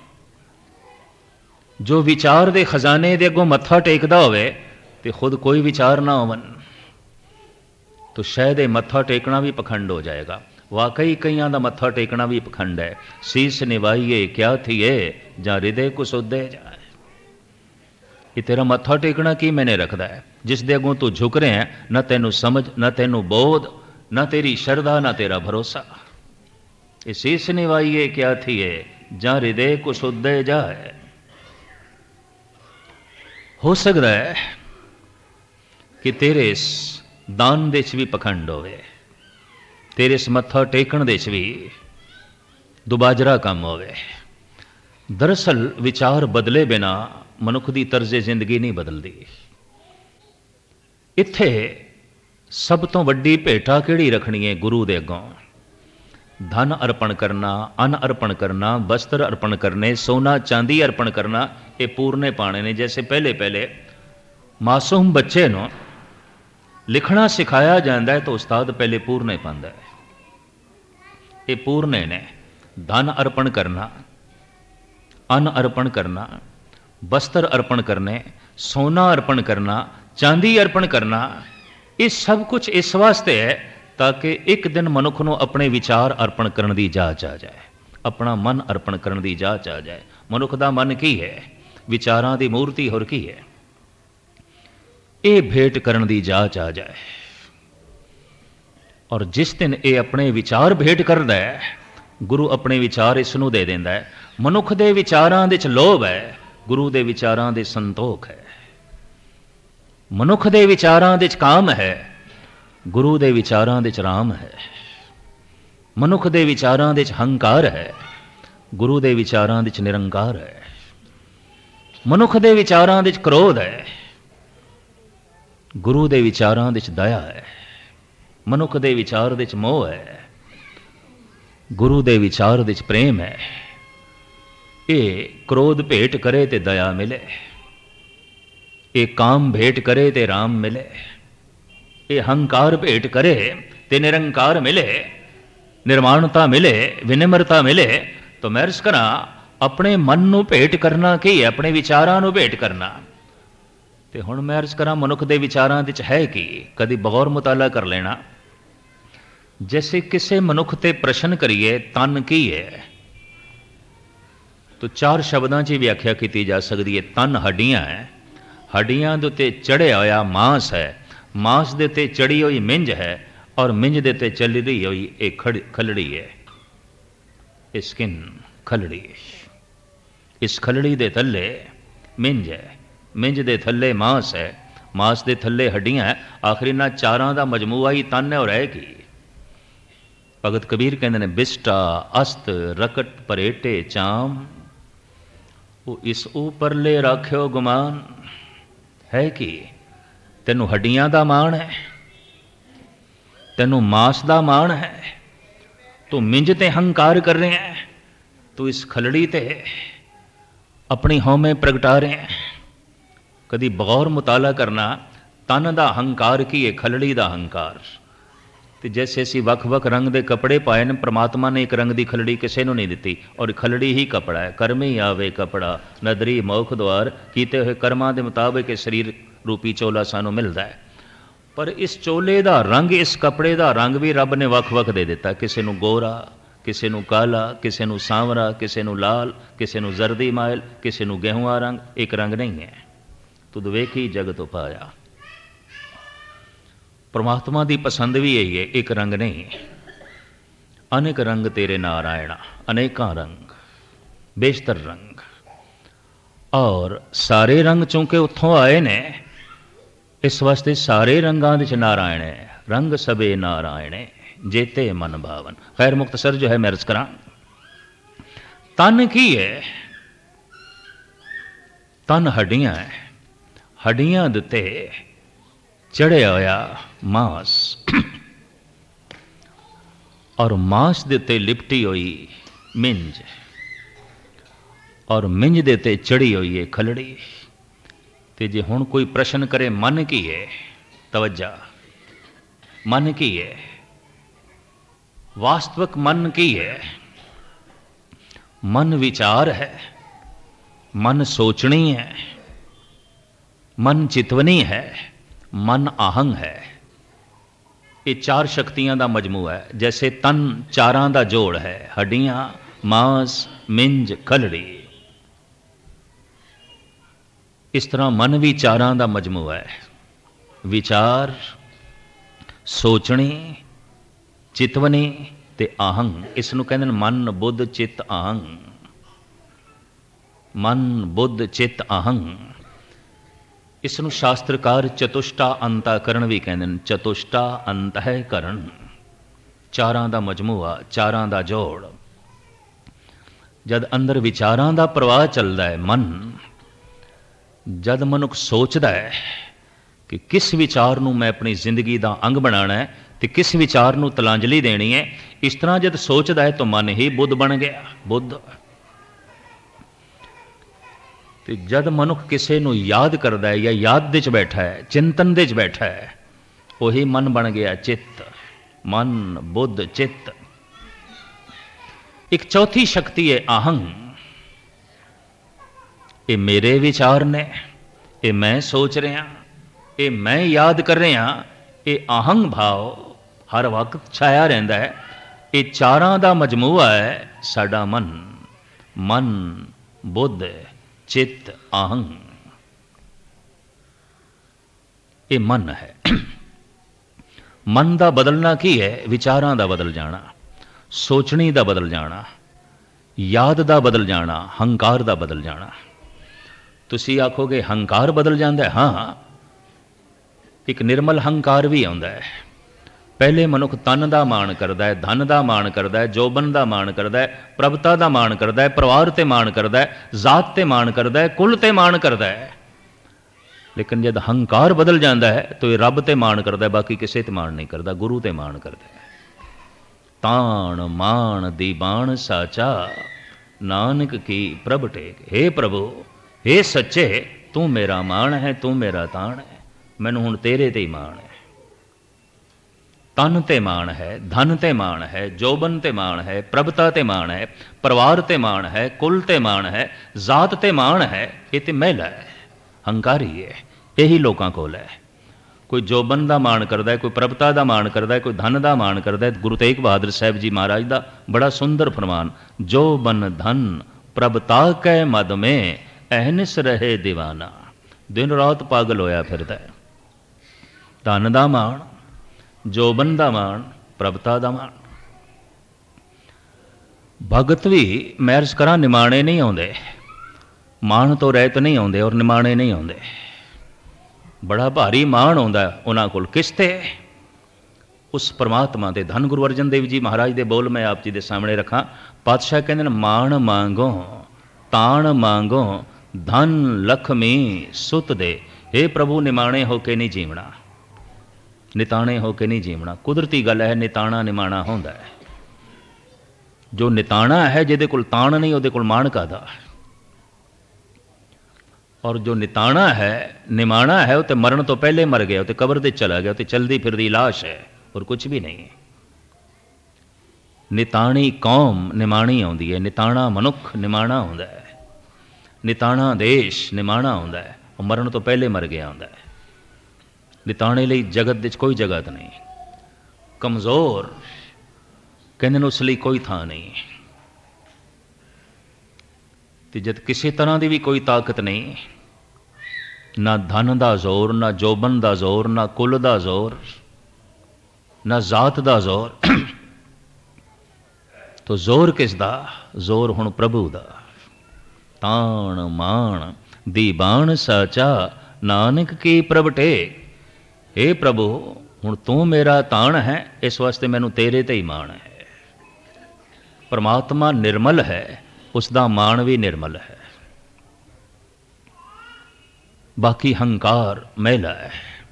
Speaker 1: ਜੋ ਵਿਚਾਰ ਦੇ ਖਜ਼ਾਨੇ ਦੇ ਅੱਗੋਂ ਮੱਥਾ ਟੇਕਦਾ ਹੋਵੇ ਤੇ ਖੁਦ ਕੋਈ ਵਿਚਾਰ ਨਾ ਹੋਵਨ ਤਾਂ ਸ਼ਾਇਦ ਇਹ ਮੱਥਾ ਟੇਕਣਾ ਵੀ ਪਖੰਡ ਹੋ ਜਾਏਗਾ। ਵਾਕਈ ਕਈਆਂ ਦਾ ਮੱਥਾ ਟੇਕਣਾ ਵੀ ਪਖੰਡ ਹੈ। ਸੀਸ ਨਿਵਾਈਏ ਕਿਆ ਥੀਏ ਜਾਂ ਹਿਰਦੇ ਕੁ ਸੁੱਧੇ ਜਾਏ। ਇਹ ਤੇਰਾ ਮੱਥਾ ਟੇਕਣਾ ਕੀ ਮੈਨੇ ਰੱਖਦਾ ਹੈ? ਜਿਸ ਦੇ ਅੱਗੋਂ ਤੂੰ ਝੁਕ ਰਿਹਾ, ਨਾ ਤੈਨੂੰ ਸਮਝ, ਨਾ ਤੈਨੂੰ ਬੋਧ, ਨਾ ਤੇਰੀ ਸ਼ਰਧਾ, ਨਾ ਤੇਰਾ ਭਰੋਸਾ। ਇਹ ਸੀਸ ਨਿਵਾਈਏ ਕਿਆ ਥੀਏ ਜਾਂ ਹਿਰਦੇ ਕੁ ਸੁੱਧੇ ਜਾਏ। ਹੋ ਸਕਦਾ ਹੈ ਕਿ ਤੇਰੇ ਇਸ ਦਾਨ ਦੇ 'ਚ ਵੀ ਪਖੰਡ ਹੋਵੇ, ਤੇਰੇ ਇਸ ਮੱਥਾ ਟੇਕਣ ਦੇ 'ਚ ਵੀ ਦੁਬਾਜਰਾ ਕੰਮ ਹੋਵੇ। ਦਰਅਸਲ ਵਿਚਾਰ ਬਦਲੇ ਬਿਨਾ ਮਨੁੱਖ ਦੀ ਤਰਜ਼ੇ ਜ਼ਿੰਦਗੀ ਨਹੀਂ ਬਦਲਦੀ। ਇੱਥੇ ਸਭ ਤੋਂ ਵੱਡੀ ਭੇਟਾ ਕਿਹੜੀ ਰੱਖਣੀ ਹੈ ਗੁਰੂ ਦੇ ਅੱਗੋਂ? ਧਨ ਅਰਪਣ ਕਰਨਾ, ਅੰਨ ਅਰਪਣ ਕਰਨਾ, ਵਸਤਰ ਅਰਪਣ ਕਰਨੇ, ਸੋਨਾ ਚਾਂਦੀ ਅਰਪਣ ਕਰਨਾ, ਇਹ ਪੂਰਨੇ ਪਾਣੇ ਨੇ। ਜੈਸੇ ਪਹਿਲੇ ਪਹਿਲੇ ਮਾਸੂਮ ਬੱਚੇ ਨੂੰ ਲਿਖਣਾ ਸਿਖਾਇਆ ਜਾਂਦਾ ਹੈ ਤਾਂ ਉਸਤਾਦ ਪਹਿਲੇ ਪੂਰਨੇ ਪਾਉਂਦਾ ਹੈ। ਇਹ ਪੂਰਨੇ ਨੇ। ਧਨ ਅਰਪਣ ਕਰਨਾ, ਅੰਨ ਅਰਪਣ ਕਰਨਾ, ਵਸਤਰ ਅਰਪਣ ਕਰਨੇ, ਸੋਨਾ ਅਰਪਣ ਕਰਨਾ, ਚਾਂਦੀ ਅਰਪਣ ਕਰਨਾ, ਇਹ ਸਭ ਕੁਝ ਇਸ ਵਾਸਤੇ ਹੈ ਤਾਂ ਕਿ ਇੱਕ ਦਿਨ ਮਨੁੱਖ ਨੂੰ ਆਪਣੇ ਵਿਚਾਰ ਅਰਪਣ ਕਰਨ ਦੀ ਜਾਚ ਆ ਜਾਏ, ਆਪਣਾ ਮਨ ਅਰਪਣ ਕਰਨ ਦੀ ਜਾਚ ਆ ਜਾਏ। ਮਨੁੱਖ ਦਾ ਮਨ ਕੀ ਹੈ? ਵਿਚਾਰਾਂ ਦੀ ਮੂਰਤੀ, ਹੋਰ ਕੀ ਹੈ? ਇਹ ਭੇਟ ਕਰਨ ਦੀ ਜਾਚ ਆ ਜਾਏ। ਔਰ ਜਿਸ ਦਿਨ ਇਹ ਆਪਣੇ ਵਿਚਾਰ ਭੇਟ ਕਰਦਾ ਹੈ, ਗੁਰੂ ਆਪਣੇ ਵਿਚਾਰ ਇਸ ਨੂੰ ਦੇ ਦਿੰਦਾ ਹੈ। ਮਨੁੱਖ ਦੇ ਵਿਚਾਰਾਂ ਦੇ 'ਚ ਲੋਭ ਹੈ, ਗੁਰੂ ਦੇ ਵਿਚਾਰਾਂ ਦੇ ਸੰਤੋਖ ਹੈ। ਮਨੁੱਖ ਦੇ ਵਿਚਾਰਾਂ ਦੇ 'ਚ ਕਾਮ ਹੈ, ਗੁਰੂ ਦੇ ਵਿਚਾਰਾਂ ਦੇ 'ਚ ਰਾਮ ਹੈ। ਮਨੁੱਖ ਦੇ ਵਿਚਾਰਾਂ ਦੇ 'ਚ ਹੰਕਾਰ ਹੈ, ਗੁਰੂ ਦੇ ਵਿਚਾਰਾਂ ਦੇ 'ਚ ਨਿਰੰਕਾਰ ਹੈ। ਮਨੁੱਖ ਦੇ ਵਿਚਾਰਾਂ ਦੇ 'ਚ ਕ੍ਰੋਧ ਹੈ, ਗੁਰੂ ਦੇ ਵਿਚਾਰਾਂ ਦੇ 'ਚ ਦਇਆ ਹੈ। ਮਨੁੱਖ ਦੇ ਵਿਚਾਰ ਦੇ 'ਚ ਮੋਹ ਹੈ, ਗੁਰੂ ਦੇ ਵਿਚਾਰ ਦੇ 'ਚ ਪ੍ਰੇਮ ਹੈ। ਇਹ ਕ੍ਰੋਧ ਭੇਟ ਕਰੇ ਤੇ ਦਇਆ ਮਿਲੇ, ਇਹ ਕਾਮ ਭੇਟ ਕਰੇ ਤੇ ਰਾਮ ਮਿਲੇ, ਇਹ ਹੰਕਾਰ ਭੇਟ ਕਰੇ ਤੇ ਨਿਰੰਕਾਰ ਮਿਲੇ, ਨਿਰਮਾਣਤਾ ਮਿਲੇ, ਵਿਨਮਰਤਾ ਮਿਲੇ। ਤਾਂ ਮੈਂ ਅਰਜ਼ ਕਰਾਂ, ਆਪਣੇ ਮਨ ਨੂੰ ਭੇਟ ਕਰਨਾ ਕੀ ਹੈ? ਆਪਣੇ ਵਿਚਾਰਾਂ ਨੂੰ ਭੇਟ ਕਰਨਾ। ਤੇ ਹੁਣ ਮੈਂ ਅਰਜ਼ ਕਰਾਂ, ਮਨੁੱਖ ਦੇ ਵਿਚਾਰਾਂ ਵਿੱਚ ਹੈ ਕੀ? ਕਦੀ ਬਗੌਰ ਮੁਤਾਲਾ ਕਰ ਲੈਣਾ। ਜੈਸੇ ਕਿਸੇ ਮਨੁੱਖ ਤੇ ਪ੍ਰਸ਼ਨ ਕਰੀਏ ਤਨ ਕੀ ਹੈ, ਤਾਂ ਚਾਰ ਸ਼ਬਦਾਂ 'ਚ ਹੀ ਵਿਆਖਿਆ ਕੀਤੀ ਜਾ ਸਕਦੀ ਹੈ। ਤਨ ਹੱਡੀਆਂ ਹੈ, ਹੱਡੀਆਂ ਦੇ ਉੱਤੇ ਚੜ੍ਹਿਆ ਹੋਇਆ ਮਾਂਸ ਹੈ, ਮਾਂਸ ਦੇ ਉੱਤੇ ਚੜੀ ਹੋਈ ਮਿੰਜ ਹੈ, ਔਰ ਮਿੰਜ ਦੇ ਉੱਤੇ ਚੱਲ ਰਹੀ ਹੋਈ ਇਹ ਖੜ ਖਲੜੀ ਹੈ। ਇਹ ਸਕਿਨ ਖਲੜੀ, ਇਸ ਖਲੜੀ ਦੇ ਥੱਲੇ ਮਿੰਜ ਹੈ, ਮਿੰਜ ਦੇ ਥੱਲੇ ਮਾਂਸ ਹੈ, ਮਾਂਸ ਦੇ ਥੱਲੇ ਹੱਡੀਆਂ ਹੈ। ਆਖਰੀ ਇਹਨਾਂ ਚਾਰਾਂ ਦਾ ਮਜਮੂਆ ਹੀ ਤਨ ਹੈ। ਔਰ ਹੈ ਕੀ? ਭਗਤ ਕਬੀਰ ਕਹਿੰਦੇ ਨੇ, ਬਿਸਟਾ ਅਸਤ ਰਕਟ ਪਰੇਟੇ ਚਾਮ, ਉਹ ਇਸ ਉਪਰਲੇ ਰਾਖਿਓ ਗੁਮਾਨ। ਹੈ ਕੀ? ਤੈਨੂੰ ਹੱਡੀਆਂ ਦਾ ਮਾਣ ਹੈ, ਤੈਨੂੰ ਮਾਂਸ ਦਾ ਮਾਣ ਹੈ, ਤੂੰ ਮਿੰਜ ਤੇ ਹੰਕਾਰ ਕਰ ਰਿਹਾ ਹੈ, ਤੂੰ ਇਸ ਖਲੜੀ ਤੇ ਆਪਣੀ ਹਉਮੈ ਪ੍ਰਗਟਾ ਰਿਹਾ ਹੈ। ਕਦੀ ਬਗੌਰ ਮੁਤਾਲਾ ਕਰਨਾ, ਤਨ ਦਾ ਹੰਕਾਰ ਕੀ ਹੈ, ਖਲੜੀ ਦਾ ਹੰਕਾਰ। ਤੇ ਜੈਸੇ ਅਸੀਂ ਵੱਖ-ਵੱਖ ਰੰਗ ਦੇ ਕੱਪੜੇ ਪਾਏ ਨੇ, ਪ੍ਰਮਾਤਮਾ ਨੇ ਇੱਕ ਰੰਗ ਦੀ ਖਲੜੀ ਕਿਸੇ ਨੂੰ ਨਹੀਂ ਦਿੱਤੀ, ਔਰ ਖਲੜੀ ਹੀ ਕੱਪੜਾ ਹੈ। ਕਰਮੀ ਆਵੇ ਕੱਪੜਾ ਨਦਰੀ ਮੌਖ ਦੁਆਰ, ਕੀਤੇ ਹੋਏ ਕਰਮਾਂ ਦੇ ਮੁਤਾਬਿਕ ਇਹ ਸਰੀਰ ਰੂਪੀ ਚੋਲਾ ਸਾਨੂੰ ਮਿਲਦਾ ਹੈ। ਪਰ ਇਸ ਚੋਲੇ ਦਾ ਰੰਗ, ਇਸ ਕੱਪੜੇ ਦਾ ਰੰਗ ਵੀ ਰੱਬ ਨੇ ਵੱਖ-ਵੱਖ ਦੇ ਦਿੱਤਾ। ਕਿਸੇ ਨੂੰ ਗੋਰਾ, ਕਿਸੇ ਨੂੰ ਕਾਲਾ, ਕਿਸੇ ਨੂੰ ਸਾਂਵਰਾ, ਕਿਸੇ ਨੂੰ ਲਾਲ, ਕਿਸੇ ਨੂੰ ਜ਼ਰਦੀ ਮਾਇਲ, ਕਿਸੇ ਨੂੰ ਗੇਹੂਆ ਰੰਗ। ਇੱਕ ਰੰਗ ਨਹੀਂ ਹੈ। ਤੁਧ ਵੇਖੀ ਜਗਤ ਉਪਾਇਆ। ਪਰਮਾਤਮਾ ਦੀ ਪਸੰਦ ਵੀ ਇਹੀ ਹੈ, ਇੱਕ ਰੰਗ ਨਹੀਂ। ਅਨੇਕ ਰੰਗ ਤੇਰੇ ਨਾਰਾਇਣਾ, ਅਨੇਕਾਂ ਰੰਗ, ਬੇਸ਼ਤਰ ਰੰਗ। ਔਰ ਸਾਰੇ ਰੰਗ ਚੂੰਕਿ ਉੱਥੋਂ ਆਏ ਨੇ, ਇਸ ਵਾਸਤੇ ਸਾਰੇ ਰੰਗਾਂ ਦੇ 'ਚ ਨਾਰਾਇਣ ਹੈ। ਰੰਗ ਸਭੇ ਨਾਰਾਇਣੇ ਜੇਤੇ ਮਨ ਭਾਵਨ। ਖੈਰ ਮੁਖਤਸਰ ਜੋ ਹੈ ਮੈਂ ਅਰਜ਼ ਕਰਾਂ, ਤਨ ਕੀ ਹੈ? ਤਨ ਹੱਡੀਆਂ ਹੈ। ਹੱਡੀਆਂ ਦੇ ਉੱਤੇ ਚੜ੍ਹਿਆ ਹੋਇਆ ਮਾਸ, ਔਰ ਮਾਸ ਦੇ ਉੱਤੇ ਲਿਪਟੀ ਹੋਈ ਮਿੰਜ, ਔਰ ਮਿੰਜ ਦੇ ਉੱਤੇ ਚੜ੍ਹੀ ਹੋਈ ਹੈ ਖਲੜੀ। ਤੇ ਜੇ ਹੁਣ ਕੋਈ ਪ੍ਰਸ਼ਨ ਕਰੇ ਮਨ ਕੀ ਹੈ, ਤਵੱਜਾ, ਮਨ ਕੀ ਹੈ? ਵਾਸਤਵਿਕ ਮਨ ਕੀ ਹੈ? ਮਨ ਵਿਚਾਰ ਹੈ, ਮਨ ਸੋਚਣੀ ਹੈ, ਮਨ ਚਿਤਵਨੀ ਹੈ, ਮਨ ਆਹੰਗ ਹੈ। ਇਹ ਚਾਰ ਸ਼ਕਤੀਆਂ ਦਾ ਮਜਮੂਆ ਹੈ। ਜੈਸੇ ਤਨ ਚਾਰਾਂ ਦਾ ਜੋੜ ਹੈ, ਹੱਡੀਆਂ, ਮਾਸ, ਮਿੰਜ, ਖਲੜੀ, ਇਸ ਤਰ੍ਹਾਂ ਮਨ ਵੀ ਚਾਰਾਂ ਦਾ ਮਜਮੂਆ ਹੈ। ਵਿਚਾਰ, ਸੋਚਣੀ, ਚਿਤਵਨੀ ਤੇ ਆਹੰਗ। ਇਸ ਨੂੰ ਕਹਿੰਦੇ ਨੇ ਮਨ, ਬੁੱਧ, ਚਿੱਤ, ਆਹੰਗ। ਮਨ, ਬੁੱਧ, ਚਿੱਤ, ਆਹੰਗ। ਇਸ ਨੂੰ ਸ਼ਾਸਤਰਕਾਰ ਚਤੁਸ਼ਟਾ ਅੰਤःਕਰਨ ਵੀ ਕਹਿੰਦੇ ਨੇ। ਚਤੁਸ਼ਟਾ ਅੰਤःਕਰਨ, ਚਾਰਾਂ ਦਾ ਮਜਮੂਆ, ਚਾਰਾਂ ਦਾ ਜੋੜ। ਜਦ ਅੰਦਰ ਵਿਚਾਰਾਂ ਦਾ ਪ੍ਰਵਾਹ ਚੱਲਦਾ ਹੈ, ਮਨ, ਜਦ ਮਨੁੱਖ ਸੋਚਦਾ ਹੈ ਕਿ ਕਿਸ ਵਿਚਾਰ ਨੂੰ ਮੈਂ ਆਪਣੀ ਜ਼ਿੰਦਗੀ ਦਾ ਅੰਗ ਬਣਾਉਣਾ ਹੈ ਤੇ ਕਿਸ ਵਿਚਾਰ ਨੂੰ ਤਲਾਂਜਲੀ ਦੇਣੀ ਹੈ, ਇਸ ਤਰ੍ਹਾਂ ਜਦ ਸੋਚਦਾ ਹੈ ਤਾਂ ਮਨ ਹੀ ਬੁੱਧ ਬਣ ਗਿਆ। ਬੁੱਧ। ਤੇ ਜਦ ਮਨੁੱਖ ਕਿਸੇ ਨੂੰ ਯਾਦ ਕਰਦਾ ਹੈ ਜਾਂ ਯਾਦ ਦੇ 'ਚ ਬੈਠਾ ਹੈ, ਚਿੰਤਨ ਦੇ 'ਚ ਬੈਠਾ ਹੈ, ਉਹੀ ਮਨ ਬਣ ਗਿਆ ਚਿੱਤ। ਮਨ, ਬੁੱਧ, ਚਿੱਤ। ਇੱਕ ਚੌਥੀ ਸ਼ਕਤੀ ਹੈ ਆਹੰਗ। ਇਹ ਮੇਰੇ ਵਿਚਾਰ ਨੇ, ਇਹ ਮੈਂ ਸੋਚ ਰਿਹਾ, ਇਹ ਮੈਂ ਯਾਦ ਕਰ ਰਿਹਾ। ਇਹ ਆਹੰਗ ਭਾਵ ਹਰ ਵਕਤ ਛਾਇਆ ਰਹਿੰਦਾ ਹੈ। ਇਹ ਚਾਰਾਂ ਦਾ ਮਜਮੂਆ ਹੈ ਸਾਡਾ ਮਨ। ਮਨ, ਬੁੱਧ, ਚਿੱਤ, ਆਹੰਗ। ਇਹ ਮਨ ਹੈ। ਮਨ ਦਾ ਬਦਲਣਾ ਕੀ ਹੈ? ਵਿਚਾਰਾਂ ਦਾ ਬਦਲ ਜਾਣਾ, ਸੋਚਣੀ ਦਾ ਬਦਲ ਜਾਣਾ, ਯਾਦ ਦਾ ਬਦਲ ਜਾਣਾ, ਹੰਕਾਰ ਦਾ ਬਦਲ ਜਾਣਾ। ਤੁਸੀਂ ਆਖੋਗੇ ਹੰਕਾਰ ਬਦਲ ਜਾਂਦਾ? ਹਾਂ, ਇੱਕ ਨਿਰਮਲ ਹੰਕਾਰ ਵੀ ਆਉਂਦਾ ਹੈ। ਪਹਿਲੇ ਮਨੁੱਖ ਤਨ ਦਾ ਮਾਣ ਕਰਦਾ ਹੈ, ਧਨ ਦਾ ਮਾਣ ਕਰਦਾ ਹੈ, ਜੋਬਨ ਦਾ ਮਾਣ ਕਰਦਾ ਹੈ, ਪ੍ਰਭਤਾ ਦਾ ਮਾਣ ਕਰਦਾ ਹੈ, ਪਰਿਵਾਰ ਤੇ ਮਾਣ ਕਰਦਾ ਹੈ, ਜ਼ਾਤ ਤੇ ਮਾਣ ਕਰਦਾ ਹੈ, ਕੁਲ ਤੇ ਮਾਣ ਕਰਦਾ ਹੈ। ਲੇਕਿਨ ਜਦ ਹੰਕਾਰ ਬਦਲ ਜਾਂਦਾ ਹੈ ਤਾਂ ਇਹ ਰੱਬ ਤੇ ਮਾਣ ਕਰਦਾ ਹੈ, ਬਾਕੀ ਕਿਸੇ ਤੇ ਮਾਣ ਨਹੀਂ ਕਰਦਾ, ਗੁਰੂ ਤੇ ਮਾਣ ਕਰਦਾ ਹੈ। ਤਾਣ ਮਾਣ ਦੀ ਬਾਣ ਸਾਚਾ, ਨਾਨਕ ਕੀ ਪ੍ਰਭ ਟੇਕ। ਹੇ ਪ੍ਰਭੂ, ਹੇ ਸੱਚੇ, ਤੂੰ ਮੇਰਾ ਮਾਣ ਹੈ, ਤੂੰ ਮੇਰਾ ਤਾਣ ਹੈ, ਮੈਨੂੰ ਹੁਣ ਤੇਰੇ ਤੇ ਹੀ ਮਾਣ ਹੈ। ਤਨ ਤੇ ਮਾਣ ਹੈ, ਧਨ ਤੇ ਮਾਣ ਹੈ, ਜੋਬਨ ਤੇ ਮਾਣ ਹੈ, ਪ੍ਰਭਤਾ ਤੇ ਮਾਣ ਹੈ, ਪਰਿਵਾਰ ਤੇ ਮਾਣ ਹੈ, ਕੁਲ ਤੇ ਮਾਣ ਹੈ, ਜ਼ਾਤ ਤੇ ਮਾਣ ਹੈ। ਇਹ ਤੇ ਮਹਿਲਾ ਹੈ, ਹੰਕਾਰੀ ਹੈ। ਇਹੀ ਲੋਕਾਂ ਕੋਲ ਹੈ। ਕੋਈ ਜੋਬਨ ਦਾ ਮਾਣ ਕਰਦਾ ਹੈ, ਕੋਈ ਪ੍ਰਭਤਾ ਦਾ ਮਾਣ ਕਰਦਾ ਹੈ, ਕੋਈ ਧਨ ਦਾ ਮਾਣ ਕਰਦਾ ਹੈ। ਗੁਰੂ ਤੇਗ ਬਹਾਦਰ ਸਾਹਿਬ ਜੀ ਮਹਾਰਾਜ ਦਾ ਬੜਾ ਸੁੰਦਰ ਫਰਮਾਨ, ਜੋਬਨ ਧਨ ਪ੍ਰਭਤਾ ਕੈ ਮਦ ਮੇ ਅਹਨਿਸ ਰਹੇ ਦੀਵਾਨਾ। ਦਿਨ ਰਾਤ ਪਾਗਲ ਹੋਇਆ ਫਿਰਦਾ ਹੈ। ਧਨ ਦਾ ਮਾਣ, ਜੋਬਨ ਦਾ ਮਾਣ, ਪ੍ਰਭਤਾ ਦਾ ਮਾਣ। ਭਗਤ ਵੀ ਮੈਂ ਅਰਜ਼ ਕਰਾਂ ਨਿਮਾਣੇ ਨਹੀਂ ਆਉਂਦੇ, ਮਾਣ ਤੋਂ ਰਹਿਤ ਨਹੀਂ ਆਉਂਦੇ ਔਰ ਨਿਮਾਣੇ ਨਹੀਂ ਆਉਂਦੇ। ਬੜਾ ਭਾਰੀ ਮਾਣ ਆਉਂਦਾ ਉਹਨਾਂ ਕੋਲ। ਕਿਸ ਤੇ? ਉਸ ਪਰਮਾਤਮਾ ਦੇ। ਧੰਨ ਗੁਰੂ ਅਰਜਨ ਦੇਵ ਜੀ ਮਹਾਰਾਜ ਦੇ ਬੋਲ ਮੈਂ ਆਪ ਜੀ ਦੇ ਸਾਹਮਣੇ ਰੱਖਾਂ। ਪਾਤਸ਼ਾਹ ਕਹਿੰਦੇ ਨੇ, ਮਾਣ ਮੰਗੋ ਤਾਣ ਮੰਗੋ ਧਨ ਲਖਮੀ ਸੁਤ ਦੇ। ਹੇ ਪ੍ਰਭੂ, ਨਿਮਾਣੇ ਹੋ ਕੇ ਨਹੀਂ ਜੀਵਣਾ, ਨਿਤਾਣੇ ਹੋ ਕੇ ਨਹੀਂ ਜੀਵਣਾ। ਕੁਦਰਤੀ ਗੱਲ ਹੈ, ਨਿਤਾਣਾ ਨਿਮਾਣਾ ਹੁੰਦਾ ਹੈ। ਜੋ ਨਿਤਾਣਾ ਹੈ, ਜਿਹਦੇ ਕੋਲ ਤਾਣ ਨਹੀਂ, ਉਹਦੇ ਕੋਲ ਮਾਣ ਕਾਹਦਾ। और जो निताणा है, निमाणा है, वो तो मरण तो पहले मर गया, वो तो कबर ते चला गया, वो तो चलती फिरदी लाश है और कुछ भी नहीं है। निताणी कौम निमाणी आउंदी है, निताणा मनुख निमाणा हुंदा है, निताणा देश निमाणा हुंदा है, और मरण तो पहले मर गया हुंदा है। निताणे लई जगत विच कोई जगत नहीं, कमज़ोर कहंदे ने उस लई कोई थां नहीं, ते जद किसी तरह की भी कोई ताकत नहीं, ना धन का जोर, ना जोबन का जोर, ना कुल का जोर, ना जात का जोर, तो जोर किसदा? जोर हुण प्रभु दा। ताण माण दी बाण साचा नानक की प्रभटे। हे प्रभु हुण तू मेरा ताण है, इस वास्ते मैनू तेरे ते ही माण है। परमात्मा निर्मल है, उसका माण भी निर्मल है। बाकी हंकार मैला है।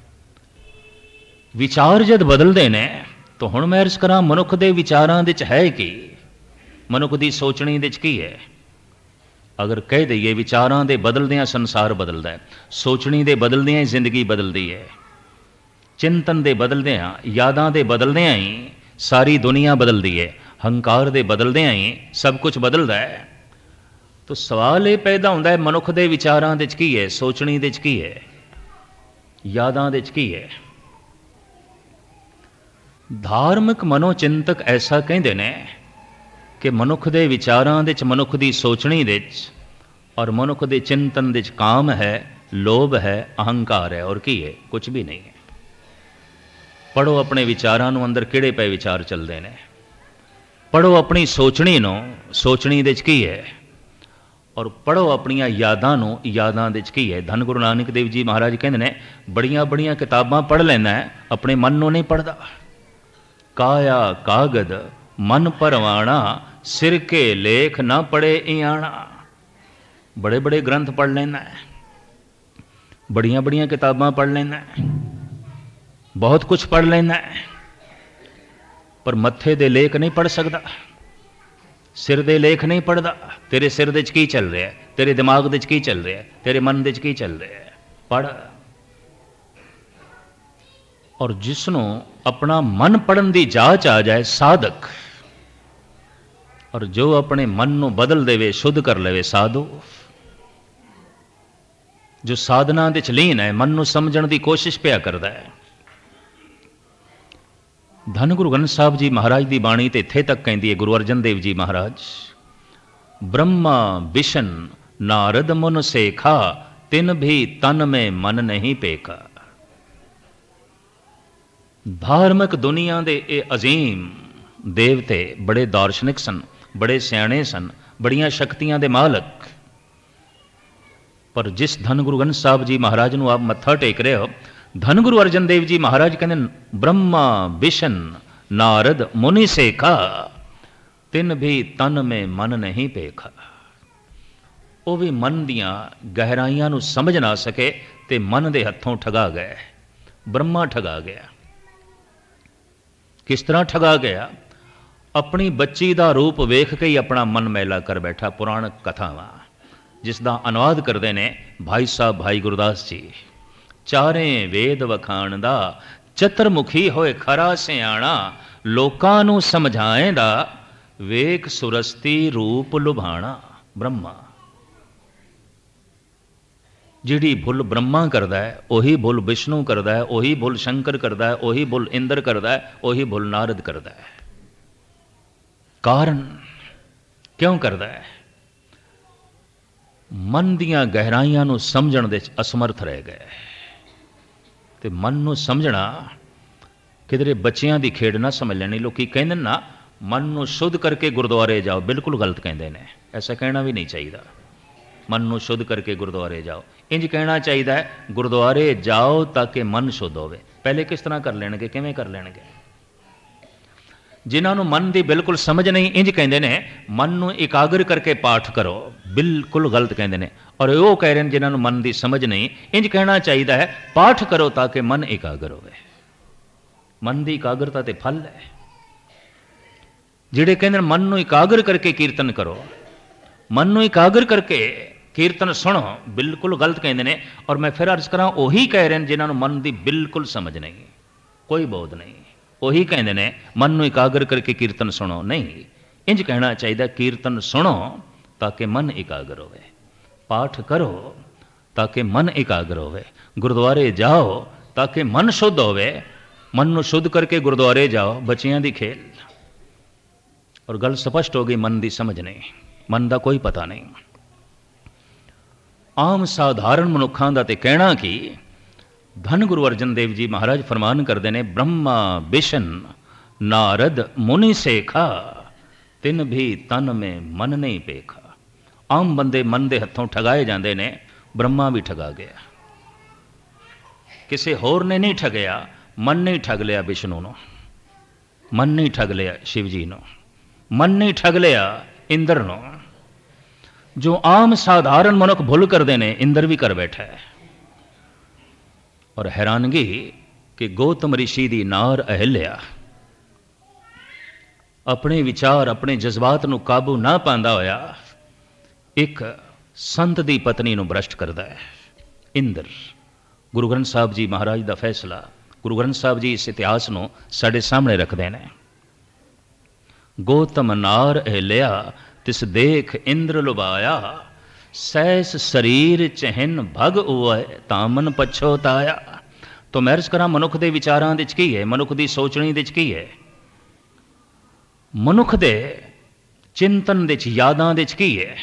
Speaker 1: विचार जद बदलते ने तो हुण मैं अर्ज करा मनुख के विचारां विच है कि मनुख की सोचनी विच की है। अगर कह दईए विचारां दे बदलदियां संसार बदलदा है, सोचनी दे बदलदियां ही जिंदगी बदलती है, चिंतन दे बदलदियां, यादां दे बदलदियां ही सारी दुनिया बदलती है, हंकार दे बदलदियां ही सब कुछ बदलता है। तो सवाल ये पैदा होता है मनुख के विचारां दे की है, सोचनी दे की है, यादां दे की है। धार्मिक मनोचिंतक ऐसा कहते हैं कि मनुख के विचारां दे, मनुख की सोचनी दे और मनुख के चिंतन दे काम है, लोभ है, अहंकार है, और की है? कुछ भी नहीं है। पढ़ो अपने विचारां नूं अंदर किहड़े पे विचार चलते हैं, पढ़ो अपनी सोचनी नूं, सोचनी दे की है, और पढ़ो अपनियां यादां नूं, यादां दे की है। धन गुरु नानक देव जी महाराज कहते हैं बड़ियां बड़ियां किताबां पढ़ लेना है, अपने मन नूं नहीं पढ़दा। काया कागद मन परवाना, सिर के लेख ना पढ़े इयाना। बड़े बड़े ग्रंथ पढ़ लेना है, बड़ियां बड़ियां किताबां पढ़ लेना है, बहुत कुछ पढ़ लेना है, पर मत्थे दे लेख नहीं पढ़ सकता, सिर दे लेख नहीं पढ़ता। तेरे सिर दे की चल रहा है, तेरे दिमाग दे की चल रहा है, तेरे मन दे की चल रहा है, पढ़। और जिसनों अपना मन पढ़न की जांच आ जाए साधक, और जो अपने मन को बदल देवे, शुद्ध कर लेवे साधु, जो साधना दे लीन है, मन को समझण की कोशिश पिया करता है। धन गुरु ग्रंथ साहब जी महाराज की बाणी तो इत्थे तक कहती है, गुरु अर्जन देव जी महाराज, ब्रह्मा विशन नारद मुन सेखा, तिन भी तन में मन नहीं पेखा। धार्मिक दुनिया के ये अजीम देवते बड़े दार्शनिक सन, बड़े सियाणे सन, बड़ियां शक्तियां दे मालक, पर जिस धन गुरु ग्रंथ साहब जी महाराज नूं आप मत्था टेक रहे हो, धन गुरु अर्जन देव जी महाराज कहते ब्रह्मा विशन नारद मुनि सेखा, तिन भी तन में मन नहीं पेखा। वो भी मन दियां गहराइयां नूं समझ ना सके ते मन दे हथों ठगा गए। ब्रह्मा ठगा गया। किस तरह ठगा गया? अपनी बच्ची का रूप वेख के ही अपना मन मैला कर बैठा। पुराण कथावां जिसका अनुवाद करते हैं भाई साहब भाई गुरदास जी। चारे वेद वखाणदा, चतुरमुखी होए खरा सियाणा, लोकां नूं समझाएंदा, वेख सुरस्ती रूप लुभाणा। ब्रह्मा जिहड़ी भुल ब्रह्मा करता है, उही भुल विष्णु करता है, उही भुल शंकर करता है, उही भुल इंद्र करता है, उही भुल नारद करता है। कारण क्यों करता है? मन दियां गहराइयां नूं समझण दे असमर्थ रह गए। ते मन नूं समझना किधरे बच्चियां दी खेड ना समझ लेनी। लोग कहते ना मन नूं शुद्ध करके गुरुद्वारे जाओ, बिल्कुल गलत कहते हैं। ऐसा कहना भी नहीं चाहिए। मन नूं शुद्ध करके गुरुद्वारे जाओ, इंज कहना चाहिए है गुरुद्वारे जाओ ताकि मन शुद्ध होवे। पहले किस तरह कर लेंगे, किवें कर लेंगे? जिन्होंने मन की बिल्कुल समझ नहीं, इंज कहते हैं मन नूं एकाग्र करके पाठ करो, बिल्कुल गलत कहते हैं। और वो कह रहे हैं जिन्होंने मन की समझ नहीं, इंज कहना चाहिए है पाठ करो ताकि मन एकाग्र होवे। मन की एकाग्रता ते फल है। जिहड़े कहते मन नूं एकाग्र करके कीर्तन करो, मन नूं एकाग्र करके ਕੀਰਤਨ ਸੁਣੋ, ਬਿਲਕੁਲ ਗਲਤ ਕਹਿੰਦੇ ਨੇ। ਔਰ ਮੈਂ ਫਿਰ ਅਰਜ਼ ਕਰਾਂ, ਉਹੀ ਕਹਿ ਰਹੇ ਨੇ ਜਿਨ੍ਹਾਂ ਨੂੰ ਮਨ ਦੀ ਬਿਲਕੁਲ ਸਮਝ ਨਹੀਂ, ਕੋਈ ਬੋਧ ਨਹੀਂ। ਉਹੀ ਕਹਿੰਦੇ ਨੇ ਮਨ ਨੂੰ ਇਕਾਗਰ ਕਰਕੇ ਕੀਰਤਨ ਸੁਣੋ। ਨਹੀਂ, ਇੰਜ ਕਹਿਣਾ ਚਾਹੀਦਾ, ਕੀਰਤਨ ਸੁਣੋ ਤਾਂ ਕਿ ਮਨ ਇਕਾਗਰ ਹੋਵੇ, ਪਾਠ ਕਰੋ ਤਾਂ ਕਿ ਮਨ ਇਕਾਗਰ ਹੋਵੇ, ਗੁਰਦੁਆਰੇ ਜਾਓ ਤਾਂ ਕਿ ਮਨ ਸ਼ੁੱਧ ਹੋਵੇ। ਮਨ ਨੂੰ ਸ਼ੁੱਧ ਕਰਕੇ ਗੁਰਦੁਆਰੇ ਜਾਓ, ਬੱਚਿਆਂ ਦੀ ਖੇਲ। ਔਰ ਗੱਲ ਸਪਸ਼ਟ ਹੋ ਗਈ, ਮਨ ਦੀ ਸਮਝ ਨਹੀਂ, ਮਨ ਦਾ ਕੋਈ ਪਤਾ ਨਹੀਂ। ਆਮ ਸਾਧਾਰਨ ਮਨੁੱਖਾਂ ਦਾ ਤੇ ਕਹਿਣਾ ਕਿ ਧੰਨ ਗੁਰੂ ਅਰਜਨ ਦੇਵ ਜੀ ਮਹਾਰਾਜ ਫਰਮਾਨ ਕਰਦੇ ਨੇ, ਬ੍ਰਹਮਾ ਬਿਸ਼ਨ ਨਾਰਦ ਮੁਨੀ ਸੇਖਾ ਤਿਨ ਵੀ ਤਨ ਮੇ ਮਨ ਨਹੀਂ ਪੇਖਾ। ਆਮ ਬੰਦੇ ਮਨ ਦੇ ਹੱਥੋਂ ਠਗਾਏ ਜਾਂਦੇ ਨੇ, ਬ੍ਰਹਮਾ ਵੀ ਠਗਾ ਗਿਆ, ਕਿਸੇ ਹੋਰ ਨੇ ਨਹੀਂ ਠਗਿਆ, ਮਨ ਨਹੀਂ ਠੱਗ ਲਿਆ ਵਿਸ਼ਨੂੰ ਨੂੰ, ਮਨ ਨਹੀਂ ਠੱਗ ਲਿਆ ਸ਼ਿਵ ਜੀ ਨੂੰ, ਮਨ ਨਹੀਂ ਠੱਗ ਲਿਆ ਇੰਦਰ ਨੂੰ। ਜੋ ਆਮ ਸਾਧਾਰਨ ਮਨੁੱਖ ਭੁੱਲ ਕਰਦੇ ਨੇ, ਇੰਦਰ ਵੀ ਕਰ ਬੈਠਾ ਹੈ। ਔਰ ਹੈਰਾਨਗੀ ਕਿ ਗੌਤਮ ਰਿਸ਼ੀ ਦੀ ਨਾਰ ਅਹਿਲਿਆ ਆਪਣੇ ਵਿਚਾਰ, ਆਪਣੇ ਜਜ਼ਬਾਤ ਨੂੰ ਕਾਬੂ ਨਾ ਪਾਉਂਦਾ ਹੋਇਆ ਇੱਕ ਸੰਤ ਦੀ ਪਤਨੀ ਨੂੰ ਭ੍ਰਸ਼ਟ ਕਰਦਾ ਹੈ। ਇੰਦਰ, ਗੁਰੂ ਗ੍ਰੰਥ ਸਾਹਿਬ ਜੀ ਮਹਾਰਾਜ ਦਾ ਫੈਸਲਾ, ਗੁਰੂ ਗ੍ਰੰਥ ਸਾਹਿਬ ਜੀ ਇਸ ਇਤਿਹਾਸ ਨੂੰ ਸਾਡੇ ਸਾਹਮਣੇ ਰੱਖਦੇ ਨੇ। ਗੌਤਮ ਨਾਰ ਅਹਿਲਿਆ ਤਿਸ ਦੇਖ ਇੰਦਰ ਲੁਭਾਇਆ, ਸੈਸ ਸਰੀਰ ਚਹਿਨ ਭਗ ਉਏ ਤਾਮਨ ਪਛੋਤਾਇਆ। ਤੋ ਮੈਂ ਅਰਜ਼ ਕਰਾਂ, ਮਨੁੱਖ ਦੇ ਵਿਚਾਰਾਂ ਦੇ 'ਚ ਕੀ ਹੈ, ਮਨੁੱਖ ਦੀ ਸੋਚਣੀ ਦੇ 'ਚ ਕੀ ਹੈ, ਮਨੁੱਖ ਦੇ ਚਿੰਤਨ ਦੇ 'ਚ, ਯਾਦਾਂ ਦੇ 'ਚ ਕੀ ਹੈ?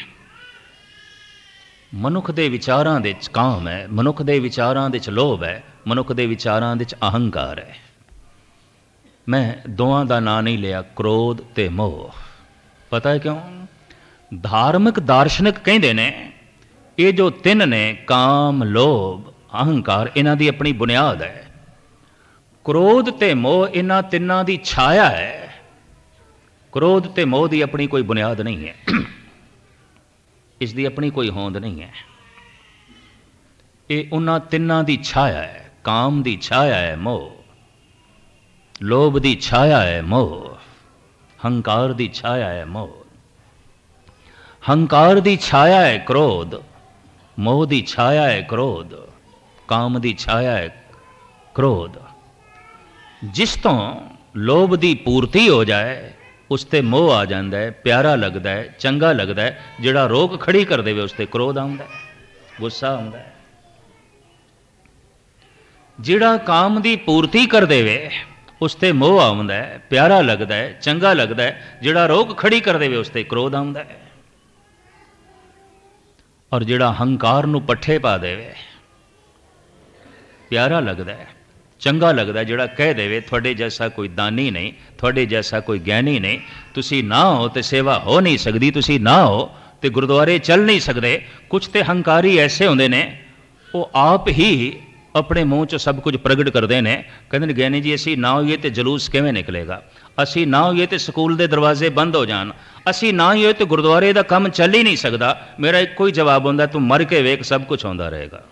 Speaker 1: ਮਨੁੱਖ ਦੇ ਵਿਚਾਰਾਂ ਦੇ 'ਚ ਕਾਮ ਹੈ, ਮਨੁੱਖ ਦੇ ਵਿਚਾਰਾਂ ਦੇ 'ਚ ਲੋਭ ਹੈ, ਮਨੁੱਖ ਦੇ ਵਿਚਾਰਾਂ ਦੇ 'ਚ ਅਹੰਕਾਰ ਹੈ। ਮੈਂ ਦੋਵਾਂ ਦਾ ਨਾਂ ਨਹੀਂ ਲਿਆ, ਕ੍ਰੋਧ ਤੇ ਮੋਹ। ਪਤਾ ਹੈ ਕਿਉਂ? ਧਾਰਮਿਕ ਦਾਰਸ਼ਨਿਕ ਕਹਿੰਦੇ ਨੇ ਇਹ ਜੋ ਤਿੰਨ ਨੇ, ਕਾਮ, ਲੋਭ, ਅਹੰਕਾਰ, ਇਹਨਾਂ ਦੀ ਆਪਣੀ ਬੁਨਿਆਦ ਹੈ। ਕ੍ਰੋਧ ਤੇ ਮੋਹ ਇਹਨਾਂ ਤਿੰਨਾਂ ਦੀ ਛਾਇਆ ਹੈ। ਕ੍ਰੋਧ ਤੇ ਮੋਹ ਦੀ ਆਪਣੀ ਕੋਈ ਬੁਨਿਆਦ ਨਹੀਂ ਹੈ, ਇਸ ਦੀ ਆਪਣੀ ਕੋਈ ਹੋਂਦ ਨਹੀਂ ਹੈ। ਇਹ ਉਹਨਾਂ ਤਿੰਨਾਂ ਦੀ ਛਾਇਆ ਹੈ। ਕਾਮ ਦੀ ਛਾਇਆ ਹੈ ਮੋਹ, ਲੋਭ ਦੀ ਛਾਇਆ ਹੈ ਮੋਹ, ਹੰਕਾਰ ਦੀ ਛਾਇਆ ਹੈ ਮੋਹ। ਹੰਕਾਰ ਦੀ ਛਾਇਆ ਹੈ ਕ੍ਰੋਧ, ਮੋਹ ਦੀ ਛਾਇਆ ਹੈ ਕ੍ਰੋਧ, ਕਾਮ ਦੀ ਛਾਇਆ ਹੈ ਕ੍ਰੋਧ। ਜਿਸ ਤੋਂ ਲੋਭ ਦੀ ਪੂਰਤੀ ਹੋ ਜਾਏ ਉਸ ਤੇ ਮੋਹ ਆ ਜਾਂਦਾ ਹੈ, ਪਿਆਰਾ ਲੱਗਦਾ ਹੈ, ਚੰਗਾ ਲੱਗਦਾ ਹੈ। ਜਿਹੜਾ ਰੋਕ ਖੜੀ ਕਰ ਦੇਵੇ ਉਸ ਤੇ ਕ੍ਰੋਧ ਆਉਂਦਾ ਹੈ, ਗੁੱਸਾ ਆਉਂਦਾ ਹੈ। ਜਿਹੜਾ ਕਾਮ ਦੀ ਪੂਰਤੀ ਕਰ ਦੇਵੇ ਉਸ ਤੇ ਮੋਹ ਆਉਂਦਾ ਹੈ, ਪਿਆਰਾ ਲੱਗਦਾ ਹੈ, ਚੰਗਾ ਲੱਗਦਾ ਹੈ। ਜਿਹੜਾ ਰੋਕ ਖੜੀ ਕਰ ਦੇਵੇ ਉਸ ਤੇ ਕ੍ਰੋਧ ਆਉਂਦਾ ਹੈ। ਔਰ ਜਿਹੜਾ ਹੰਕਾਰ ਨੂੰ ਪੱਠੇ ਪਾ ਦੇਵੇ, ਪਿਆਰਾ ਲੱਗਦਾ ਹੈ, ਚੰਗਾ ਲੱਗਦਾ, ਜਿਹੜਾ ਕਹਿ ਦੇਵੇ ਤੁਹਾਡੇ ਜੈਸਾ ਕੋਈ ਦਾਨੀ ਨਹੀਂ, ਤੁਹਾਡੇ ਜੈਸਾ ਕੋਈ ਗਿਆਨੀ ਨਹੀਂ, ਤੁਸੀਂ ਨਾ ਹੋ ਤੇ ਸੇਵਾ ਹੋ ਨਹੀਂ ਸਕਦੀ, ਤੁਸੀਂ ਨਾ ਹੋ ਤੇ ਗੁਰਦੁਆਰੇ ਚੱਲ ਨਹੀਂ ਸਕਦੇ। ਕੁਛ ਤੇ ਹੰਕਾਰੀ ਐਸੇ ਹੁੰਦੇ ਨੇ, ਉਹ ਆਪ ਹੀ ਆਪਣੇ ਮੂੰਹ 'ਚ ਸਭ ਕੁਝ ਪ੍ਰਗਟ ਕਰਦੇ ਨੇ। ਕਹਿੰਦੇ ਨੇ ਗਿਆਨੀ ਜੀ ਅਸੀਂ ਨਾ ਹੋਈਏ ਤੇ ਜਲੂਸ ਕਿਵੇਂ ਨਿਕਲੇਗਾ, ਅਸੀਂ ਨਾ ਹੋਈਏ ਤੇ ਸਕੂਲ ਦੇ ਦਰਵਾਜ਼ੇ ਬੰਦ ਹੋ ਜਾਣ, ਅਸੀਂ ਨਾ ਹੋਈਏ ਤੇ ਗੁਰਦੁਆਰੇ ਦਾ ਕੰਮ ਚੱਲ ਹੀ ਨਹੀਂ ਸਕਦਾ। ਮੇਰਾ ਇੱਕੋ ਹੀ ਜਵਾਬ ਹੁੰਦਾ, ਤੂੰ ਮਰ ਕੇ ਵੇਖ, ਸਭ ਕੁਝ ਆਉਂਦਾ ਰਹੇਗਾ।